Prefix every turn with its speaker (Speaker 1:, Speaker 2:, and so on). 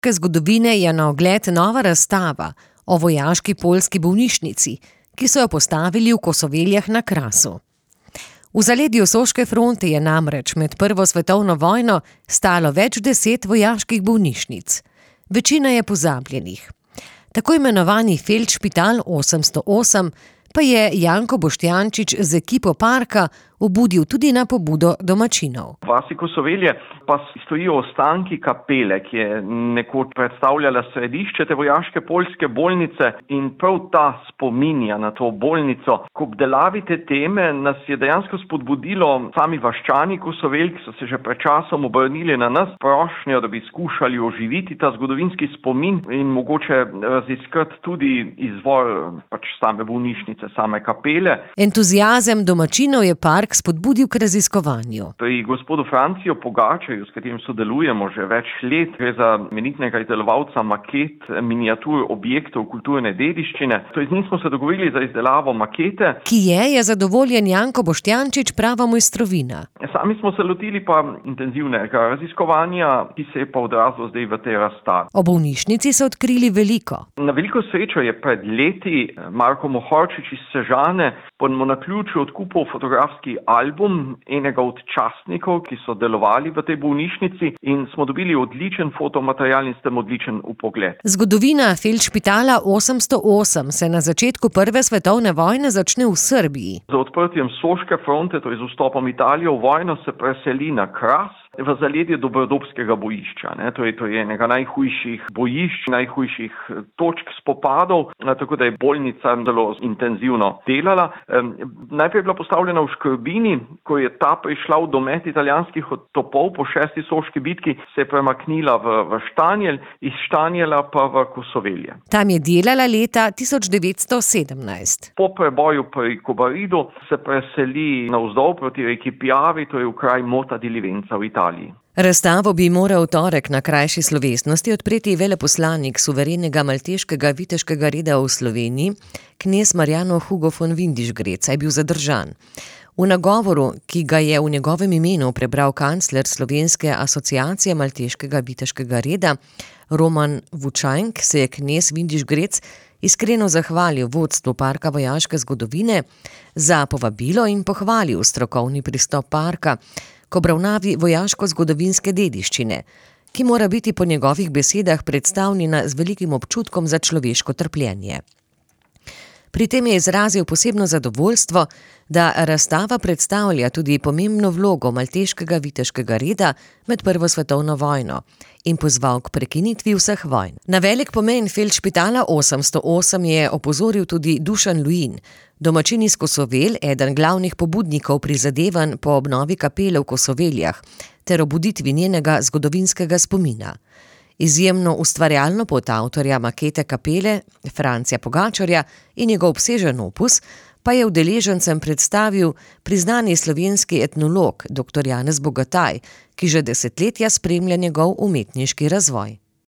Speaker 1: vojaške zgodovine je na ogled nova razstava o vojaški poljski bolnišnici, ki so jo postavili v Kosoveljah na Krasu. V zaledju Soške fronte je namreč med Prvo svetovno vojno stalo več 10 vojaških bolnišnic. Večina je pozabljenih. Tako imenovani Feldšpital 808 pa je Janko Boštjančič z ekipo parka obudil tudi na pobudo domačinov.
Speaker 2: V vasi Kosovelje pa stojijo ostanki kapele, ki je nekoč predstavljala središče te vojaške poljske bolnice, in prav ta spominja na to bolnico. K obdelavi te teme nas je dejansko spodbudilo sami vaščani Kosovelj, ki so se že pred časom obrnili na nas prošnjo, da bi skušali oživiti ta zgodovinski spomin in mogoče raziskati tudi izvor same bolnišnice, same kapele.
Speaker 1: Entuziazem domačinov je park spodbudil k raziskovanju.
Speaker 2: Pri gospodu Francijo Pogačarju, s katerim sodelujemo že več let, gre za imenitnega izdelovalca maket, miniatur objektov kulturne dediščine. Z njim smo se dogovorili za izdelavo makete.
Speaker 1: Ki je zadovoljen Janko Boštjančič prava mojstrovina.
Speaker 2: Sami smo se lotili pa intenzivnega raziskovanja, ki se je pa odrazilo zdaj v tej razstavi.
Speaker 1: O bolnišnici so odkrili veliko.
Speaker 2: Na veliko srečo je pred leti Marko Mohorčič iz Sežane po naključju odkupil fotografski album enega od častnikov, ki so delovali v tej bolnišnici, in smo dobili odličen fotomaterial in s tem odličen vpogled.
Speaker 1: Zgodovina Feldšpitala 808 se na začetku Prve svetovne vojne začne v Srbiji.
Speaker 2: Z odprtjem Soške fronte, to je z vstopom Italije v vojno, se preseli na Kras, v zaledje Dobrodopskega bojišča. To je enega najhujših bojišč, najhujših točk spopadov, tako da je bolnica zelo intenzivno delala. Najprej je bila postavljena v Škrbini, ko je ta prišla v domet italijanskih topov po 6. soški bitki, se je premaknila v Štanjel, iz Štanjela pa v Kosovelje.
Speaker 1: Tam je delala leta 1917.
Speaker 2: Po preboju pri Kobaridu se preseli navzdol proti reki Piavi, to je v kraj Mota di Livenza v Italiji.
Speaker 1: Razstavo bi moral v torek na krajši slovesnosti odpreti veleposlanik suverenega malteškega viteškega reda v Sloveniji, knez Marjano Hugo von Windischgrätz, je bil zadržan. V nagovoru, ki ga je v njegovem imenu prebral kancler Slovenske asociacije malteškega viteškega reda Roman Vučank, se je knez Windischgrätz iskreno zahvalil vodstvu parka vojaške zgodovine za povabilo in pohvalil strokovni pristop parka k obravnavi vojaško-zgodovinske dediščine, ki mora biti po njegovih besedah predstavljena z velikim občutkom za človeško trpljenje. Pri tem je izrazil posebno zadovoljstvo, da razstava predstavlja tudi pomembno vlogo malteškega viteškega reda med Prvo svetovno vojno in pozval k prekinitvi vseh vojn. Na velik pomen Feldšpitala 808 je opozoril tudi Dušan Lujin, domačin iz Kosovelj, eden glavnih pobudnikov prizadevanj po obnovi kapele v Kosoveljah ter obuditvi njenega zgodovinskega spomina. Izjemno ustvarjalno pot avtorja makete kapele, Francija Pogačarja, in njegov obsežen opus pa je udeležencem predstavil priznani slovenski etnolog dr. Janez Bogataj, ki že desetletja spremlja njegov umetniški razvoj.